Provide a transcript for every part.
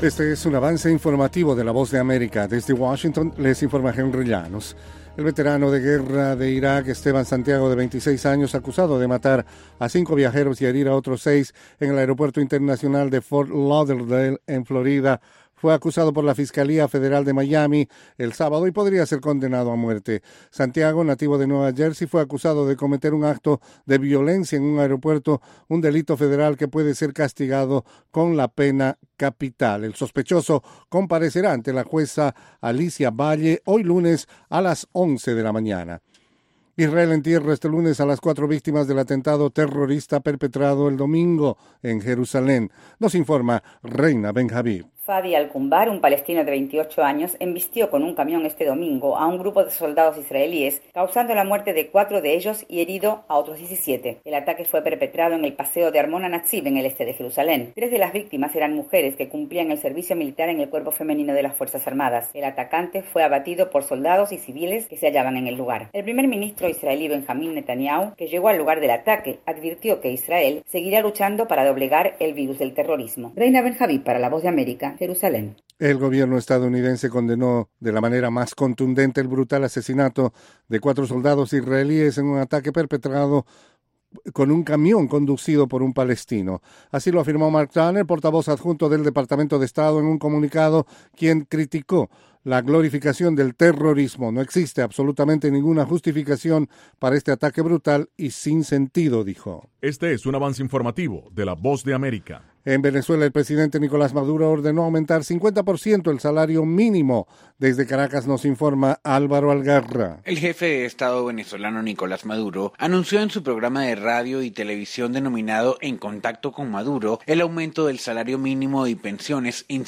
Este es un avance informativo de La Voz de América. Desde Washington les informa Henry Llanos. El veterano de guerra de Irak, Esteban Santiago, de 26 años, acusado de matar a 5 viajeros y herir a otros 6 en el aeropuerto internacional de Fort Lauderdale, en Florida, fue acusado por la Fiscalía Federal de Miami el sábado y podría ser condenado a muerte. Santiago, nativo de Nueva Jersey, fue acusado de cometer un acto de violencia en un aeropuerto, un delito federal que puede ser castigado con la pena capital. El sospechoso comparecerá ante la jueza Alicia Valle hoy lunes a las 11 de la mañana. Israel entierra este lunes a las 4 víctimas del atentado terrorista perpetrado el domingo en Jerusalén. Nos informa Reina Benjabib. Fadi Al-Kumbar, un palestino de 28 años, embistió con un camión este domingo a un grupo de soldados israelíes, causando la muerte de 4 de ellos y herido a otros 17. El ataque fue perpetrado en el paseo de Armona Natzib, en el este de Jerusalén. 3 de las víctimas eran mujeres que cumplían el servicio militar en el cuerpo femenino de las Fuerzas Armadas. El atacante fue abatido por soldados y civiles que se hallaban en el lugar. El primer ministro israelí Benjamín Netanyahu, que llegó al lugar del ataque, advirtió que Israel seguirá luchando para doblegar el virus del terrorismo. Reina Benjabib, para La Voz de América, Jerusalén. El gobierno estadounidense condenó de la manera más contundente el brutal asesinato de 4 soldados israelíes en un ataque perpetrado con un camión conducido por un palestino. Así lo afirmó Mark Turner, portavoz adjunto del Departamento de Estado, en un comunicado, quien criticó la glorificación del terrorismo. No existe absolutamente ninguna justificación para este ataque brutal y sin sentido, dijo. Este es un avance informativo de La Voz de América. En Venezuela, el presidente Nicolás Maduro ordenó aumentar 50% el salario mínimo. Desde Caracas nos informa Álvaro Algarra. El jefe de Estado venezolano Nicolás Maduro anunció en su programa de radio y televisión denominado En Contacto con Maduro el aumento del salario mínimo y pensiones en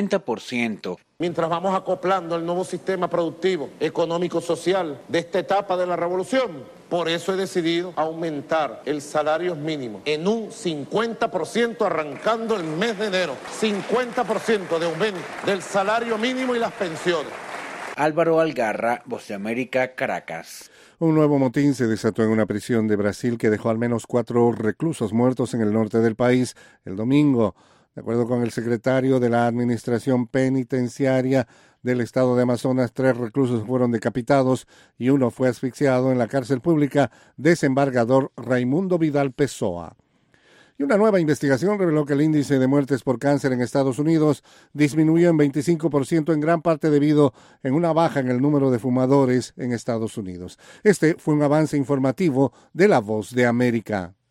50%. Mientras vamos acoplando el nuevo sistema productivo, económico, social de esta etapa de la revolución, por eso he decidido aumentar el salario mínimo en un 50% arrancando el mes de enero. 50% de aumento del salario mínimo y las pensiones. Álvaro Algarra, Voz de América, Caracas. Un nuevo motín se desató en una prisión de Brasil que dejó al menos 4 reclusos muertos en el norte del país el domingo. De acuerdo con el secretario de la Administración Penitenciaria del estado de Amazonas, 3 reclusos fueron decapitados y 1 fue asfixiado en la cárcel pública Desembargador Raimundo Vidal Pessoa. Y una nueva investigación reveló que el índice de muertes por cáncer en Estados Unidos disminuyó en 25%, en gran parte debido a una baja en el número de fumadores en Estados Unidos. Este fue un avance informativo de La Voz de América.